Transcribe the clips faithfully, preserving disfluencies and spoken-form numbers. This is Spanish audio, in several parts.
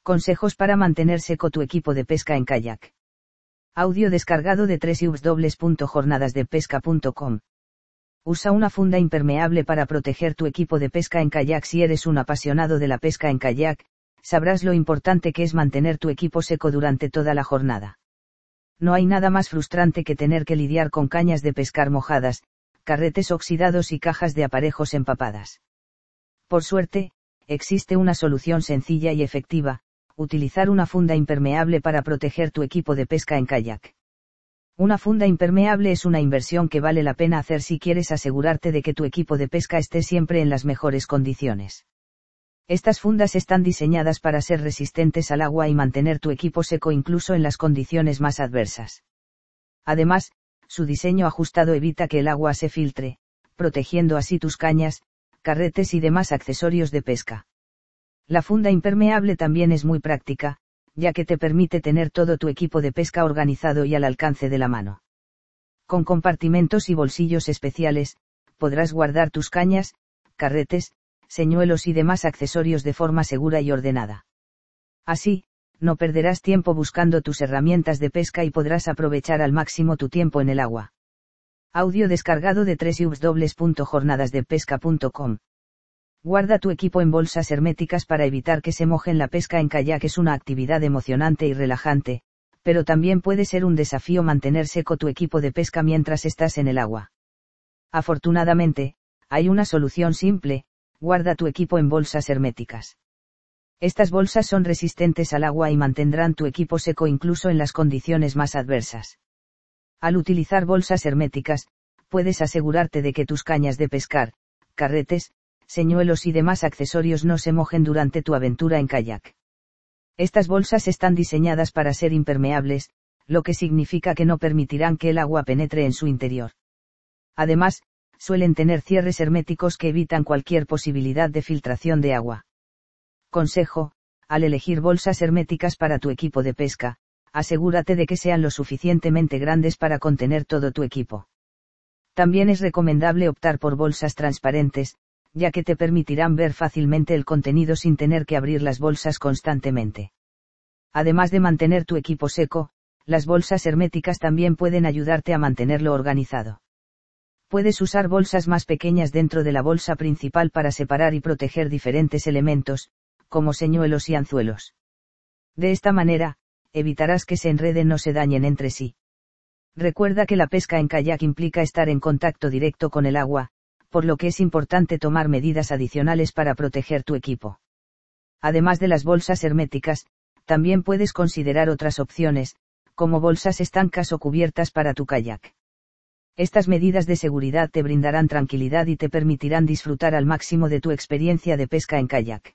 Consejos para mantener seco tu equipo de pesca en kayak. Audio descargado de doble u doble u doble u punto jornadas de pesca punto com. Usa una funda impermeable para proteger tu equipo de pesca en kayak. Si eres un apasionado de la pesca en kayak, sabrás lo importante que es mantener tu equipo seco durante toda la jornada. No hay nada más frustrante que tener que lidiar con cañas de pescar mojadas, carretes oxidados y cajas de aparejos empapadas. Por suerte, existe una solución sencilla y efectiva: utilizar una funda impermeable para proteger tu equipo de pesca en kayak. Una funda impermeable es una inversión que vale la pena hacer si quieres asegurarte de que tu equipo de pesca esté siempre en las mejores condiciones. Estas fundas están diseñadas para ser resistentes al agua y mantener tu equipo seco incluso en las condiciones más adversas. Además, su diseño ajustado evita que el agua se filtre, protegiendo así tus cañas, carretes y demás accesorios de pesca. La funda impermeable también es muy práctica, ya que te permite tener todo tu equipo de pesca organizado y al alcance de la mano. Con compartimentos y bolsillos especiales, podrás guardar tus cañas, carretes, señuelos y demás accesorios de forma segura y ordenada. Así, no perderás tiempo buscando tus herramientas de pesca y podrás aprovechar al máximo tu tiempo en el agua. Audio descargado de doble u doble u doble u punto jornadas de pesca punto com. Guarda tu equipo en bolsas herméticas para evitar que se mojen. La pesca en kayak es una actividad emocionante y relajante, pero también puede ser un desafío mantener seco tu equipo de pesca mientras estás en el agua. Afortunadamente, hay una solución simple: guarda tu equipo en bolsas herméticas. Estas bolsas son resistentes al agua y mantendrán tu equipo seco incluso en las condiciones más adversas. Al utilizar bolsas herméticas, puedes asegurarte de que tus cañas de pescar, carretes, señuelos y demás accesorios no se mojen durante tu aventura en kayak. Estas bolsas están diseñadas para ser impermeables, lo que significa que no permitirán que el agua penetre en su interior. Además, suelen tener cierres herméticos que evitan cualquier posibilidad de filtración de agua. Consejo: al elegir bolsas herméticas para tu equipo de pesca, asegúrate de que sean lo suficientemente grandes para contener todo tu equipo. También es recomendable optar por bolsas transparentes, ya que te permitirán ver fácilmente el contenido sin tener que abrir las bolsas constantemente. Además de mantener tu equipo seco, las bolsas herméticas también pueden ayudarte a mantenerlo organizado. Puedes usar bolsas más pequeñas dentro de la bolsa principal para separar y proteger diferentes elementos, como señuelos y anzuelos. De esta manera, evitarás que se enreden o se dañen entre sí. Recuerda que la pesca en kayak implica estar en contacto directo con el agua, por lo que es importante tomar medidas adicionales para proteger tu equipo. Además de las bolsas herméticas, también puedes considerar otras opciones, como bolsas estancas o cubiertas para tu kayak. Estas medidas de seguridad te brindarán tranquilidad y te permitirán disfrutar al máximo de tu experiencia de pesca en kayak.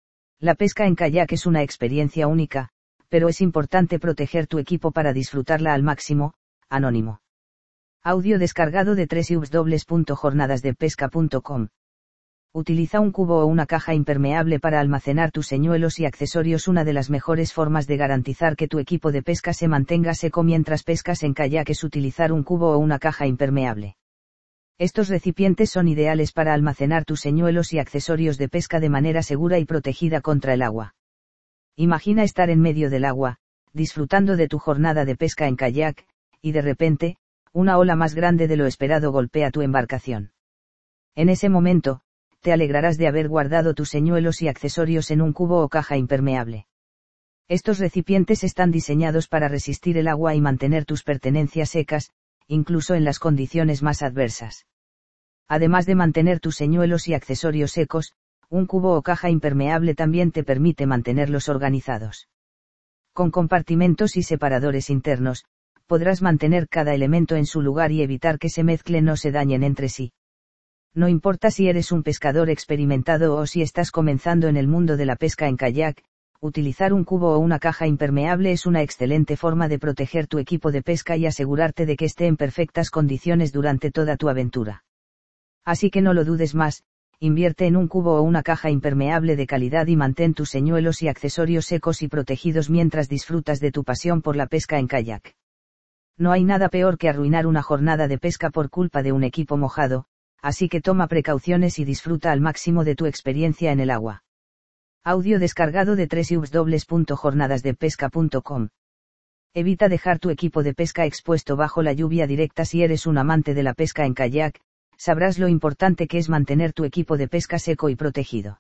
La pesca en kayak es una experiencia única, pero es importante proteger tu equipo para disfrutarla al máximo. Anónimo. Audio descargado de doble u doble u doble u punto jornadas de pesca punto com. Utiliza un cubo o una caja impermeable para almacenar tus señuelos y accesorios. Una de las mejores formas de garantizar que tu equipo de pesca se mantenga seco mientras pescas en kayak es utilizar un cubo o una caja impermeable. Estos recipientes son ideales para almacenar tus señuelos y accesorios de pesca de manera segura y protegida contra el agua. Imagina estar en medio del agua, disfrutando de tu jornada de pesca en kayak, y de repente, una ola más grande de lo esperado golpea tu embarcación. En ese momento, te alegrarás de haber guardado tus señuelos y accesorios en un cubo o caja impermeable. Estos recipientes están diseñados para resistir el agua y mantener tus pertenencias secas, incluso en las condiciones más adversas. Además de mantener tus señuelos y accesorios secos, un cubo o caja impermeable también te permite mantenerlos organizados. Con compartimentos y separadores internos, podrás mantener cada elemento en su lugar y evitar que se mezclen o se dañen entre sí. No importa si eres un pescador experimentado o si estás comenzando en el mundo de la pesca en kayak, utilizar un cubo o una caja impermeable es una excelente forma de proteger tu equipo de pesca y asegurarte de que esté en perfectas condiciones durante toda tu aventura. Así que no lo dudes más, invierte en un cubo o una caja impermeable de calidad y mantén tus señuelos y accesorios secos y protegidos mientras disfrutas de tu pasión por la pesca en kayak. No hay nada peor que arruinar una jornada de pesca por culpa de un equipo mojado, así que toma precauciones y disfruta al máximo de tu experiencia en el agua. Audio descargado de w w w punto jornadas de pesca punto com. Evita dejar tu equipo de pesca expuesto bajo la lluvia directa. Si eres un amante de la pesca en kayak, sabrás lo importante que es mantener tu equipo de pesca seco y protegido.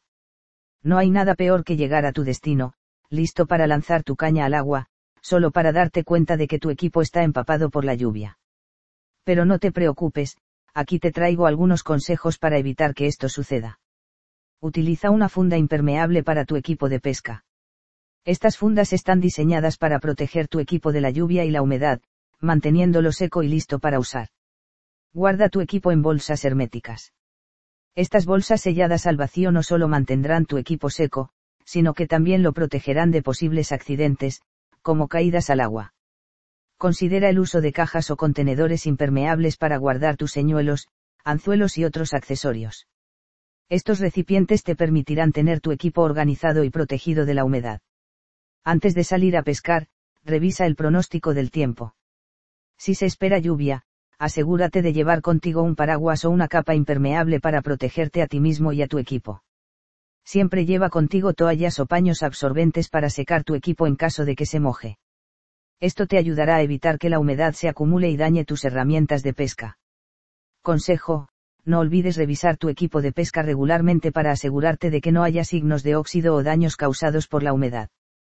No hay nada peor que llegar a tu destino, listo para lanzar tu caña al agua, solo para darte cuenta de que tu equipo está empapado por la lluvia. Pero no te preocupes, aquí te traigo algunos consejos para evitar que esto suceda. Utiliza una funda impermeable para tu equipo de pesca. Estas fundas están diseñadas para proteger tu equipo de la lluvia y la humedad, manteniéndolo seco y listo para usar. Guarda tu equipo en bolsas herméticas. Estas bolsas selladas al vacío no solo mantendrán tu equipo seco, sino que también lo protegerán de posibles accidentes, como caídas al agua. Considera el uso de cajas o contenedores impermeables para guardar tus señuelos, anzuelos y otros accesorios. Estos recipientes te permitirán tener tu equipo organizado y protegido de la humedad. Antes de salir a pescar, revisa el pronóstico del tiempo. Si se espera lluvia, asegúrate de llevar contigo un paraguas o una capa impermeable para protegerte a ti mismo y a tu equipo. Siempre lleva contigo toallas o paños absorbentes para secar tu equipo en caso de que se moje. Esto te ayudará a evitar que la humedad se acumule y dañe tus herramientas de pesca. Consejo: no olvides revisar tu equipo de pesca regularmente para asegurarte de que no haya signos de óxido o daños causados por la humedad.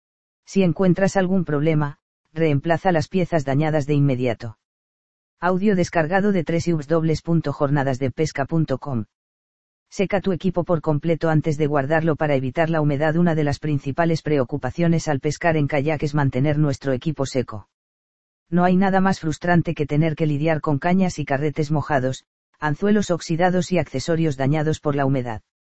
Si encuentras algún problema, reemplaza las piezas dañadas de inmediato. Audio descargado de w w w punto jornadas de pesca punto com. Seca tu equipo por completo antes de guardarlo para evitar la humedad. Una de las principales preocupaciones al pescar en kayak es mantener nuestro equipo seco. No hay nada más frustrante que tener que lidiar con cañas y carretes mojados, anzuelos oxidados y accesorios dañados por la humedad.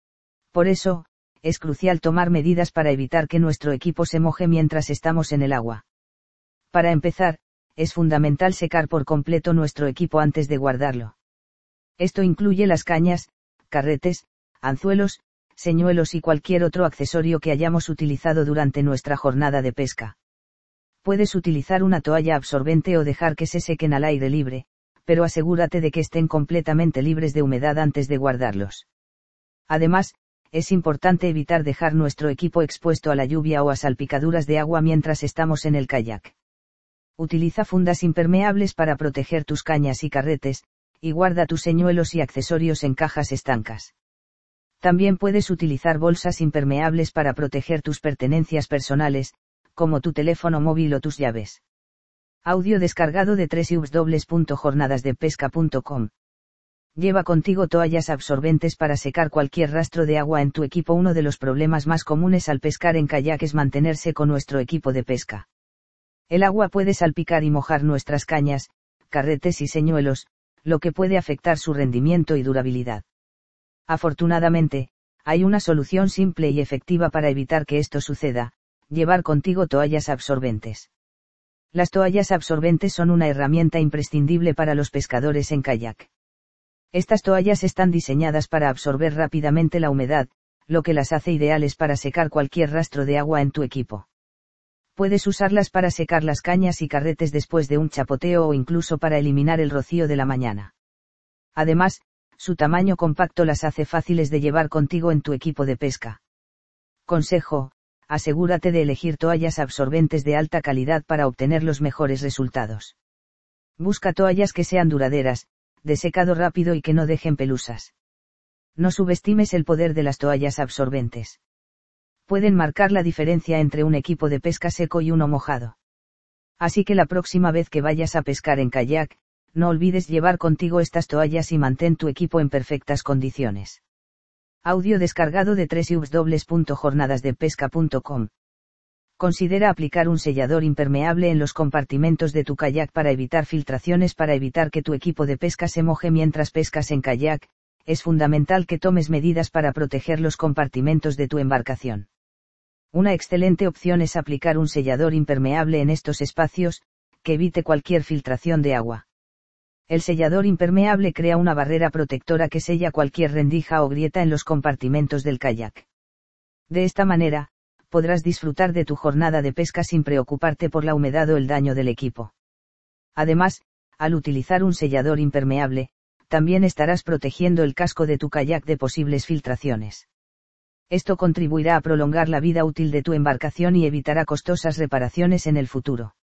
Por eso, es crucial tomar medidas para evitar que nuestro equipo se moje mientras estamos en el agua. Para empezar, es fundamental secar por completo nuestro equipo antes de guardarlo. Esto incluye las cañas, carretes, anzuelos, señuelos y cualquier otro accesorio que hayamos utilizado durante nuestra jornada de pesca. Puedes utilizar una toalla absorbente o dejar que se sequen al aire libre, pero asegúrate de que estén completamente libres de humedad antes de guardarlos. Además, es importante evitar dejar nuestro equipo expuesto a la lluvia o a salpicaduras de agua mientras estamos en el kayak. Utiliza fundas impermeables para proteger tus cañas y carretes, y guarda tus señuelos y accesorios en cajas estancas. También puedes utilizar bolsas impermeables para proteger tus pertenencias personales, como tu teléfono móvil o tus llaves. Audio descargado de w w w punto jornadas de pesca punto com. Lleva contigo toallas absorbentes para secar cualquier rastro de agua en tu equipo. Uno de los problemas más comunes al pescar en kayak es mantenerse con nuestro equipo de pesca. El agua puede salpicar y mojar nuestras cañas, carretes y señuelos, lo que puede afectar su rendimiento y durabilidad. Afortunadamente, hay una solución simple y efectiva para evitar que esto suceda: llevar contigo toallas absorbentes. Las toallas absorbentes son una herramienta imprescindible para los pescadores en kayak. Estas toallas están diseñadas para absorber rápidamente la humedad, lo que las hace ideales para secar cualquier rastro de agua en tu equipo. Puedes usarlas para secar las cañas y carretes después de un chapoteo o incluso para eliminar el rocío de la mañana. Además, su tamaño compacto las hace fáciles de llevar contigo en tu equipo de pesca. Consejo: asegúrate de elegir toallas absorbentes de alta calidad para obtener los mejores resultados. Busca toallas que sean duraderas, de secado rápido y que no dejen pelusas. No subestimes el poder de las toallas absorbentes. Pueden marcar la diferencia entre un equipo de pesca seco y uno mojado. Así que la próxima vez que vayas a pescar en kayak, no olvides llevar contigo estas toallas y mantén tu equipo en perfectas condiciones. Audio descargado de w w w punto jornadas de pesca punto com. Considera aplicar un sellador impermeable en los compartimentos de tu kayak para evitar filtraciones. Para evitar que tu equipo de pesca se moje mientras pescas en kayak, es fundamental que tomes medidas para proteger los compartimentos de tu embarcación. Una excelente opción es aplicar un sellador impermeable en estos espacios, que evite cualquier filtración de agua. El sellador impermeable crea una barrera protectora que sella cualquier rendija o grieta en los compartimentos del kayak. De esta manera, podrás disfrutar de tu jornada de pesca sin preocuparte por la humedad o el daño del equipo. Además, al utilizar un sellador impermeable, también estarás protegiendo el casco de tu kayak de posibles filtraciones. Esto contribuirá a prolongar la vida útil de tu embarcación y evitará costosas reparaciones en el futuro.